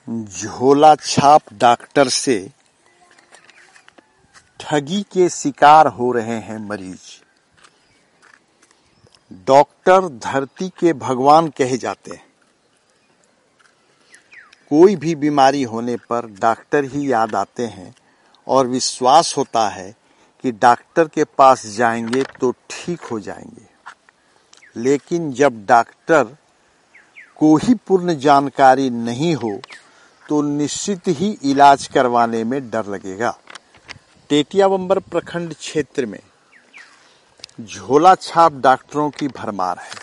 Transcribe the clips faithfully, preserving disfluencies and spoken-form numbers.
झोला छाप डॉक्टर से ठगी के शिकार हो रहे हैं मरीज। डॉक्टर धरती के भगवान कहे जाते हैं। कोई भी बीमारी होने पर डॉक्टर ही याद आते हैं और विश्वास होता है कि डॉक्टर के पास जाएंगे तो ठीक हो जाएंगे। लेकिन जब डॉक्टर को ही पूर्ण जानकारी नहीं हो तो निश्चित ही इलाज करवाने में डर लगेगा। टेटियाबंबर प्रखंड क्षेत्र में झोला छाप डॉक्टरों की भरमार है।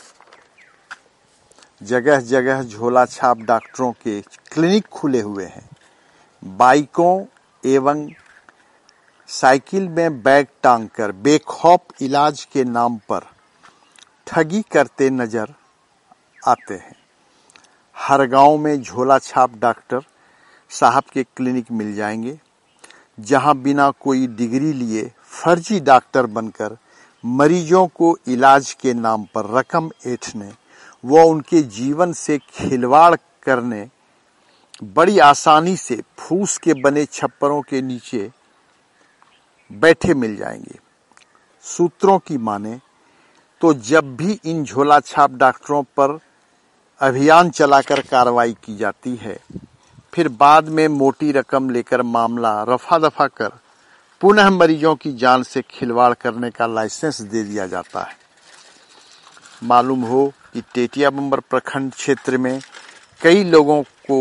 जगह जगह झोला छाप डॉक्टरों के क्लिनिक खुले हुए हैं। बाइकों एवं साइकिल में बैग टांगकर बेखौफ इलाज के नाम पर ठगी करते नजर आते हैं। हर गांव में झोला छाप डॉक्टर साहब के क्लिनिक मिल जाएंगे, जहां बिना कोई डिग्री लिए फर्जी डॉक्टर बनकर मरीजों को इलाज के नाम पर रकम ऐंठने व उनके जीवन से खिलवाड़ करने बड़ी आसानी से फूस के बने छप्परों के नीचे बैठे मिल जाएंगे। सूत्रों की माने तो जब भी इन झोला छाप डॉक्टरों पर अभियान चलाकर कार्रवाई की जाती है, फिर बाद में मोटी रकम लेकर मामला रफा दफा कर पुनः मरीजों की जान से खिलवाड़ करने का लाइसेंस दे दिया जाता है। मालूम हो कि टेटियाबंबर प्रखंड क्षेत्र में कई लोगों को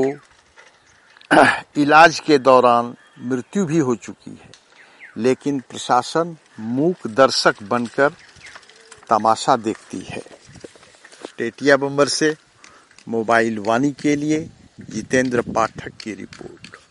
इलाज के दौरान मृत्यु भी हो चुकी है, लेकिन प्रशासन मूक दर्शक बनकर तमाशा देखती है। टेटियाबंबर से मोबाइल वाणी के लिए जितेंद्र पाठक की रिपोर्ट।